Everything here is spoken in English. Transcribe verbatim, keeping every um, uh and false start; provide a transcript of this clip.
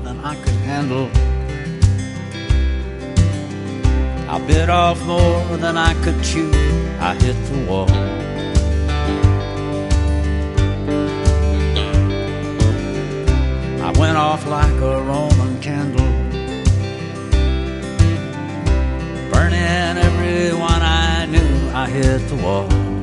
than I could handle. I bit off more than I could chew. I hit the wall. I went off like a Roman candle, burning everyone I knew. I hit the wall.